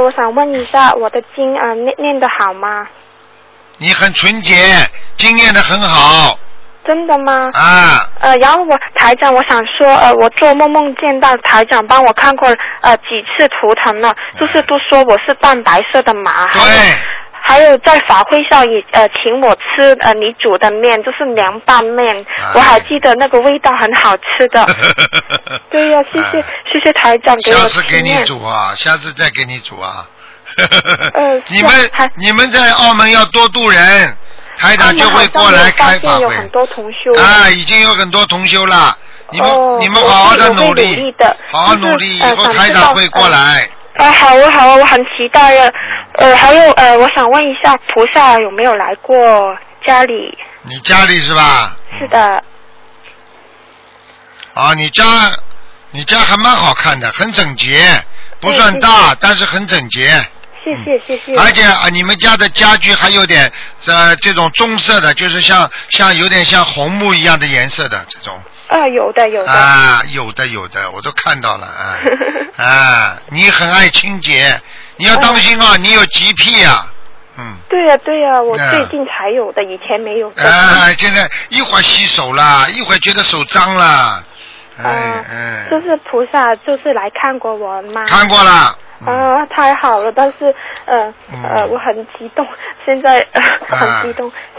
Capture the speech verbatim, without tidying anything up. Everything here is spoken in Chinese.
我想问一下，我的经啊、呃、念念得好吗？ 你很纯洁，经念得很好。 真的吗？ 啊。 呃，然后我台长，我想说，呃，我做梦梦见到台长帮我看过呃几次图腾了，就是都说我是淡白色的马。 对。 还有在法会上也呃请我吃呃你煮的面，就是凉拌面， 啊、 我还记得那个味道很好吃的。对呀、啊，谢谢、啊、谢谢台长给我吃面。 下次给你煮啊，下次再给你煮啊。 呃， 你们你们在澳门要多度人。台长就会过来开法会。 有很多同修啊，已经有很多同修了。你们、哦、你们好好的努力， 努力的好好努力，以后台长会过来。 啊，好啊好啊，我很期待啊。呃，还有呃，我想问一下，菩萨有没有来过家里？ 你家里是吧？ 是的。 啊，你家你家还蛮好看的，很整洁，不算大， 谢谢但是很整洁。 谢谢谢谢。 而且啊，你们家的家具还有点呃这种棕色的，就是像像有点像红木一样的颜色的这种。 啊，有的有的。 啊，有的有的，我都看到了啊。啊，你很爱清洁，你要当心啊，你有洁癖啊。嗯。 对呀、啊、对呀、啊，我最近才有的，以前没有的。 啊，现在一会儿洗手啦，一会儿觉得手脏了。哎啊、 哎。 就是菩萨就是来看过我吗？ 看过了。 啊，太好了！但是呃、嗯、呃，我很激动，现在、呃、很激动，